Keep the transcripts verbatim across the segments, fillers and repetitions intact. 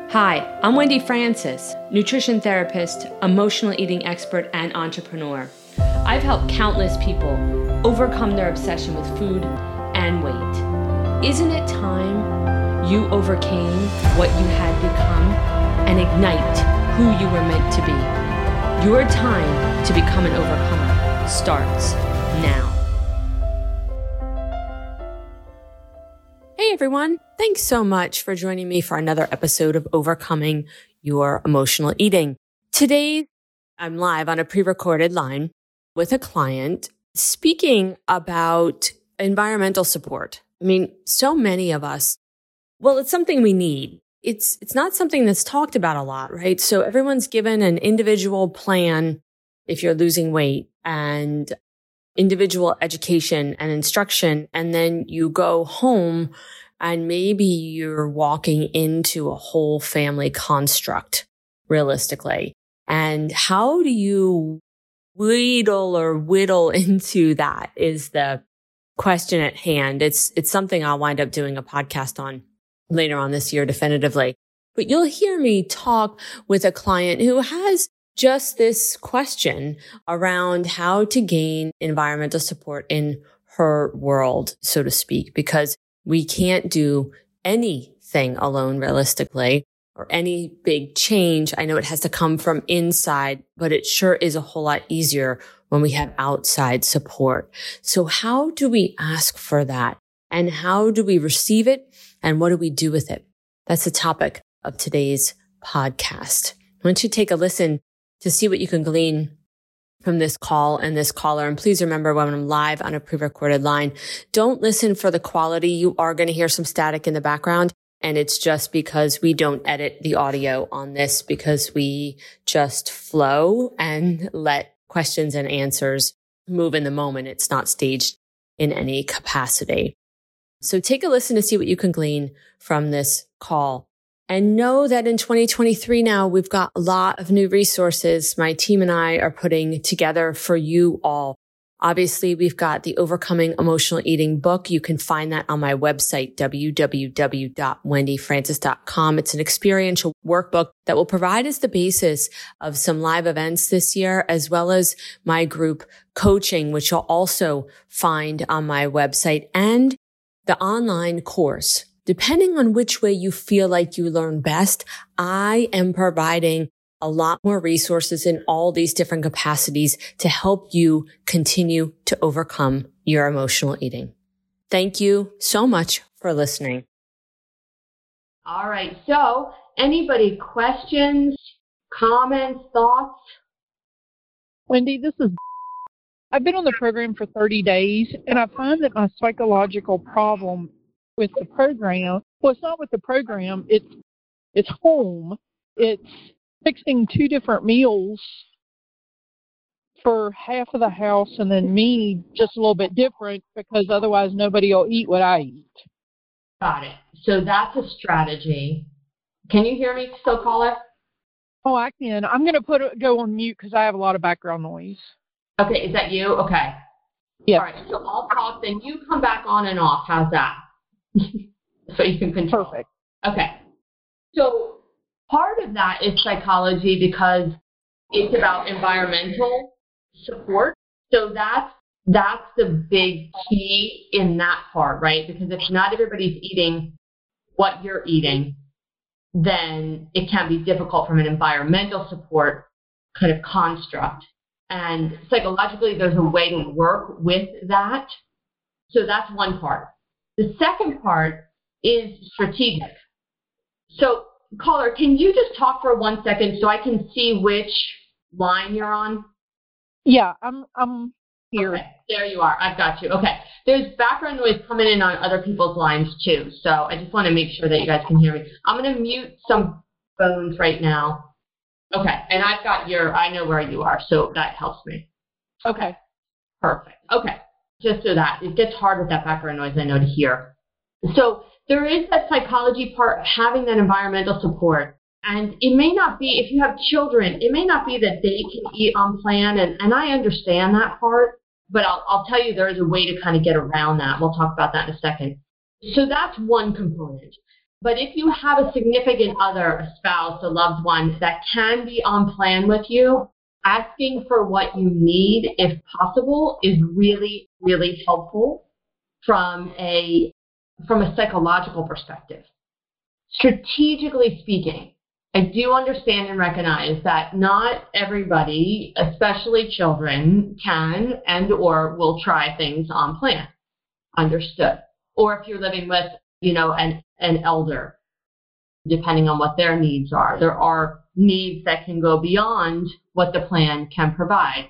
Hi, I'm Wendy Francis, nutrition therapist, emotional eating expert, and entrepreneur. I've helped countless people overcome their obsession with food and weight. Isn't it time you overcame what you had become and ignite who you were meant to be? Your time to become an overcomer starts now. Hey everyone, thanks so much for joining me for another episode of Overcoming Your Emotional Eating. Today, I'm live on a pre-recorded line with a client speaking about environmental support. I mean, so many of us, well, it's something we need. It's, it's not something that's talked about a lot, right? So everyone's given an individual plan if you're losing weight and individual education and instruction, and then you go home and maybe you're walking into a whole family construct, realistically. And how do you wheedle or whittle into that is the question at hand. It's, it's something I'll wind up doing a podcast on later on this year, definitively. But you'll hear me talk with a client who has just this question around how to gain environmental support in her world, so to speak, because we can't do anything alone realistically or any big change. I know it has to come from inside, but it sure is a whole lot easier when we have outside support. So how do we ask for that? And how do we receive it? And what do we do with it? That's the topic of today's podcast. Why don't you take a listen to see what you can glean from this call and this caller. And please remember, when I'm live on a pre-recorded line, don't listen for the quality. You are going to hear some static in the background. And it's just because we don't edit the audio on this, because we just flow and let questions and answers move in the moment. It's not staged in any capacity. So take a listen to see what you can glean from this call. And know that in twenty twenty-three now, we've got a lot of new resources my team and I are putting together for you all. Obviously, we've got the Overcoming Emotional Eating book. You can find that on my website, w w w dot wendy francis dot com. It's an experiential workbook that will provide us the basis of some live events this year, as well as my group coaching, which you'll also find on my website, and the online course. Depending on which way you feel like you learn best, I am providing a lot more resources in all these different capacities to help you continue to overcome your emotional eating. Thank you so much for listening. All right. So anybody questions, comments, thoughts? Wendy, this is, I've been on the program for thirty days, and I find that my psychological problem with the program, well, it's not with the program, it's it's home. It's fixing two different meals for half of the house, and then me just a little bit different, because otherwise nobody will eat what I eat. Got it. So that's a strategy. Can you hear me still, caller? Oh, I can. I'm going to put it, go on mute because I have a lot of background noise. Okay, is that you? Okay. Yeah. All right, so I'll talk, then you come back on and off. How's that? So you can control. Perfect. Okay. So part of that is psychology, because it's about environmental support. So that's that's the big key in that part, right? Because if not everybody's eating what you're eating, then it can be difficult from an environmental support kind of construct. And psychologically, there's a way to work with that. So that's one part. The second part is strategic. So, caller, can you just talk for one second so I can see which line you're on? Yeah, I'm I'm here. Okay, there you are. I've got you. Okay. There's background noise coming in on other people's lines too, so I just want to make sure that you guys can hear me. I'm going to mute some phones right now. Okay, and I've got your, I know where you are, so that helps me. Okay. Perfect. Okay. Just so that it gets hard with that background noise, I know, to hear. So there is that psychology part, having that environmental support. And it may not be, if you have children, it may not be that they can eat on plan. And, and I understand that part, but I'll, I'll tell you there is a way to kind of get around that. We'll talk about that in a second. So that's one component. But if you have a significant other, a spouse, a loved one that can be on plan with you, asking for what you need, if possible, is really, really helpful from a from a psychological perspective. Strategically speaking, I do understand and recognize that not everybody, especially children, can and or will try things on plan. Understood. Or if you're living with, you know, an, an elder, depending on what their needs are. There are needs that can go beyond what the plan can provide.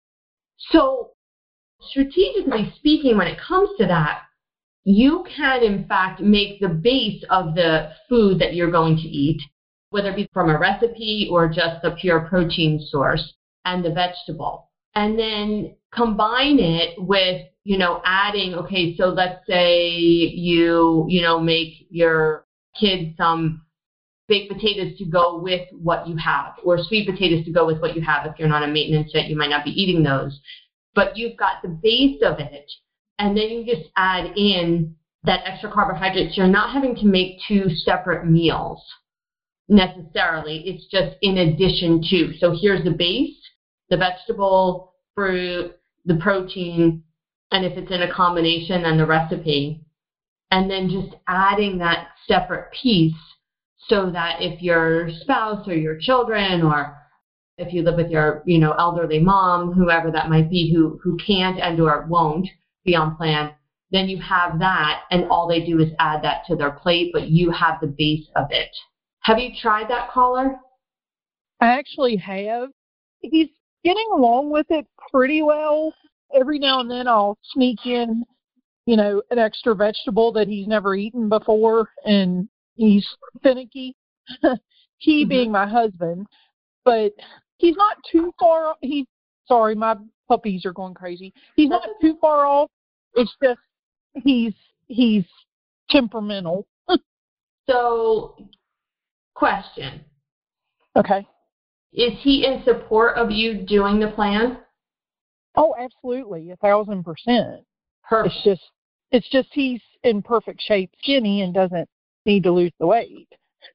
So strategically speaking, when it comes to that, you can, in fact, make the base of the food that you're going to eat, whether it be from a recipe or just a pure protein source, and the vegetable. And then combine it with, you know, adding, okay, so let's say you, you know, make your kids some baked potatoes to go with what you have, or sweet potatoes to go with what you have. If you're not a maintenance vet, you might not be eating those. But you've got the base of it, and then you just add in that extra carbohydrates. You're not having to make two separate meals necessarily. It's just in addition to. So here's the base, the vegetable, fruit, the protein, and if it's in a combination, then the recipe. And then just adding that separate piece so that if your spouse or your children, or if you live with your, you know, elderly mom, whoever that might be, who, who can't and or won't be on plan, then you have that, and all they do is add that to their plate, but you have the base of it. Have you tried that, caller? I actually have. He's getting along with it pretty well. Every now and then I'll sneak in, you know, an extra vegetable that he's never eaten before, and he's finicky. He mm-hmm. being my husband, but he's not too far. He's sorry, my puppies are going crazy. He's not too far off. It's just he's he's temperamental. So, question. Okay. Is he in support of you doing the plan? Oh, absolutely, a thousand percent. Perfect. It's just it's just he's in perfect shape, skinny, and doesn't need to lose the weight.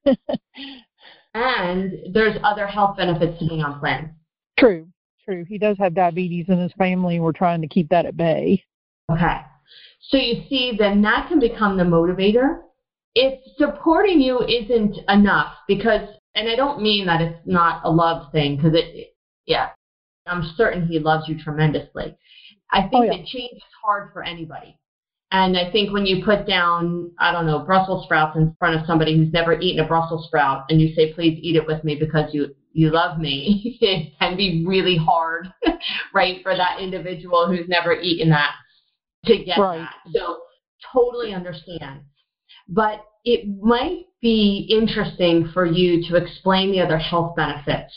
And there's other health benefits to being on plan. True, true. He does have diabetes in his family, and we're trying to keep that at bay. Okay. So you see, then that can become the motivator. If supporting you isn't enough, because, and I don't mean that it's not a love thing, because it, yeah, I'm certain he loves you tremendously. I think oh, yeah. that change is hard for anybody. And I think when you put down, I don't know, Brussels sprouts in front of somebody who's never eaten a Brussels sprout, and you say, please eat it with me because you, you love me, it can be really hard, right, for that individual who's never eaten that to get right. that. So totally understand. But it might be interesting for you to explain the other health benefits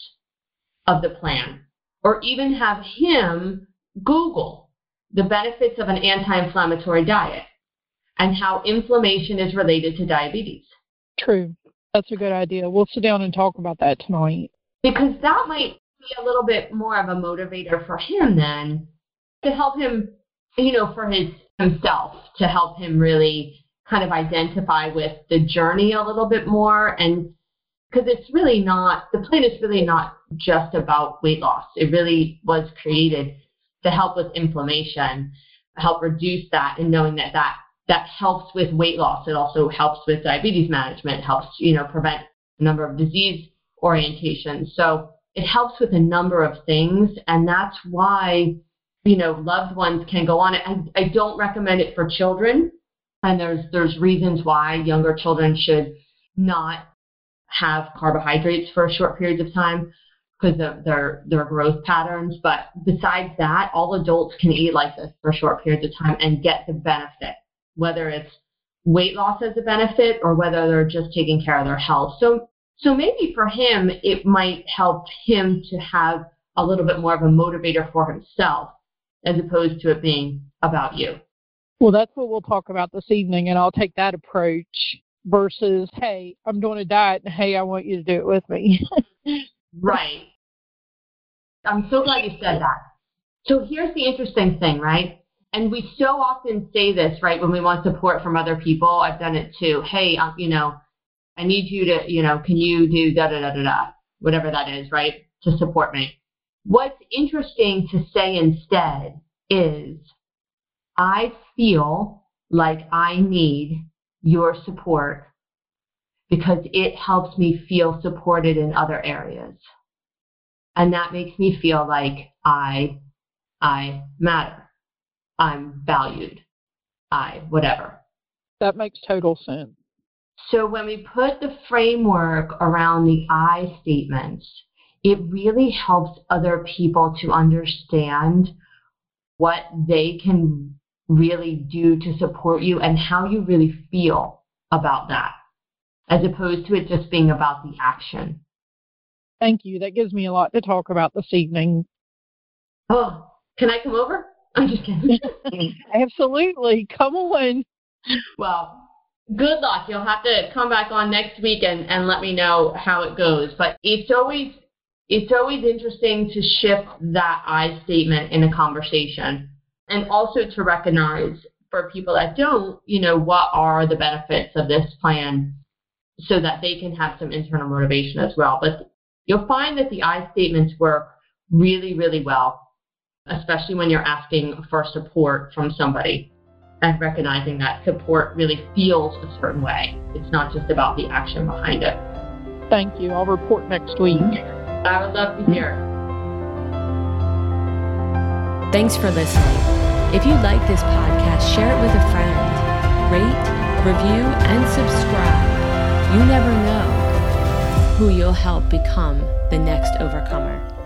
of the plan, or even have him Google the benefits of an anti-inflammatory diet and how inflammation is related to diabetes. True. That's a good idea. We'll sit down and talk about that tonight. Because that might be a little bit more of a motivator for him then, to help him, you know, for his himself, to help him really kind of identify with the journey a little bit more. And because it's really not, the plan is really not just about weight loss. It really was created to help with inflammation, help reduce that, and knowing that, that that helps with weight loss. It also helps with diabetes management, helps, you know, prevent a number of disease orientations. So it helps with a number of things, and that's why, you know, loved ones can go on it. I, I don't recommend it for children, and there's there's reasons why younger children should not have carbohydrates for short periods of time, because of their, their growth patterns. But besides that, all adults can eat like this for short periods of time and get the benefit, whether it's weight loss as a benefit or whether they're just taking care of their health. So, so maybe for him, it might help him to have a little bit more of a motivator for himself, as opposed to it being about you. Well, that's what we'll talk about this evening, and I'll take that approach versus, hey, I'm doing a diet, and hey, I want you to do it with me. Right. I'm so glad you said that. So here's the interesting thing, right? And we so often say this, right, when we want support from other people. I've done it too. Hey, um, you know, I need you to, you know, can you do da da da da da, whatever that is, right, to support me. What's interesting to say instead is, I feel like I need your support because it helps me feel supported in other areas. And that makes me feel like I, I matter. I'm valued. I, whatever. That makes total sense. So when we put the framework around the I statements, it really helps other people to understand what they can really do to support you and how you really feel about that, as opposed to it just being about the action. Thank you. That gives me a lot to talk about this evening. Oh, can I come over? I'm just kidding. Absolutely. Come on. Well, good luck. You'll have to come back on next week and, and let me know how it goes. But it's always it's always interesting to shift that I statement in a conversation, and also to recognize for people that don't, you know, what are the benefits of this plan so that they can have some internal motivation as well. But you'll find that the I statements work really, really well, especially when you're asking for support from somebody and recognizing that support really feels a certain way. It's not just about the action behind it. Thank you. I'll report next week. I would love to hear. Thanks for listening. If you like this podcast, share it with a friend. Rate, review, and subscribe. You never know who you'll help become the next overcomer.